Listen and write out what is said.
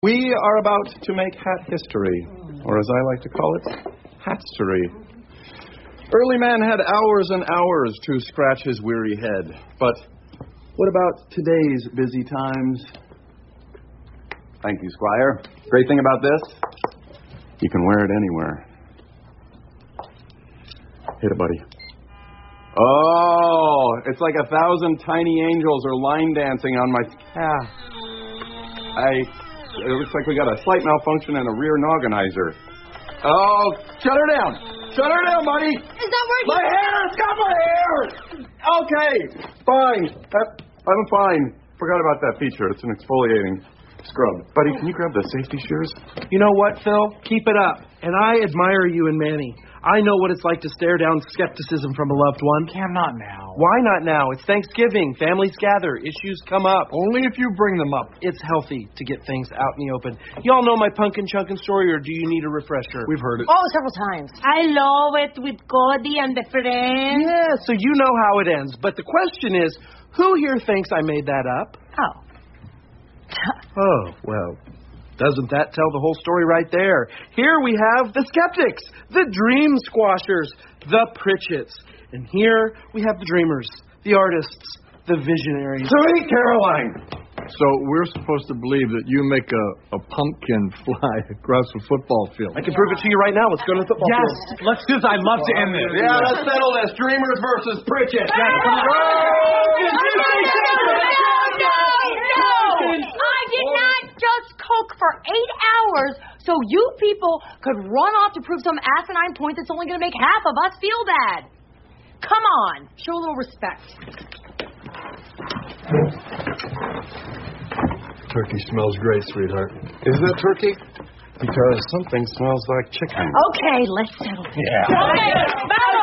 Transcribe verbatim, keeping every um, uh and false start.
We are about to make hat history, or as I like to call it, hatstory. Early man had hours and hours to scratch his weary head. But what about today's busy times? Thank you, Squire. Great thing about this, you can wear it anywhere. Hit it, buddy. Oh, it's like a thousand tiny angels are line dancing on my calf. I... It looks like we got a slight malfunction and a rear nogginizer. Oh, shut her down. Shut her down, buddy. Is that working? My hair! It's got my hair! Okay, fine. Uh, I'm fine. Forgot about that feature. It's an exfoliating scrub. Buddy, can you grab the safety shears? You know what, Phil? Keep it up. And I admire you and Manny. I know what it's like to stare down skepticism from a loved one. Cam, not now. Why not now? It's Thanksgiving. Families gather. Issues come up. Only if you bring them up. It's healthy to get things out in the open. Y'all know my pumpkin chunkin' story, or do you need a refresher? We've heard it. Oh, several times. I love it with Cody and the friends. Yeah, so you know how it ends. But the question is, who here thinks I made that up? Oh. Oh, well, doesn't that tell the whole story right there? Here we have the skeptics, the dream squashers, the Pritchetts. And here we have the dreamers, the artists, the visionaries. Sweet Caroline! So we're supposed to believe that you make a, a pumpkin fly across a football field. I can prove it to you right now. Let's go to the football Yes, field. let's do this. I'd love to end this. Yeah, let's settle this. Dreamers versus Pritchett. No, no, no! I did not just cook for eight hours so you people could run off to prove some asinine point that's only going to make half of us feel bad. Come on, show a little respect. Turkey smells great, sweetheart. Is that turkey? Because something smells like chicken. Okay, let's settle this. Yeah. Okay,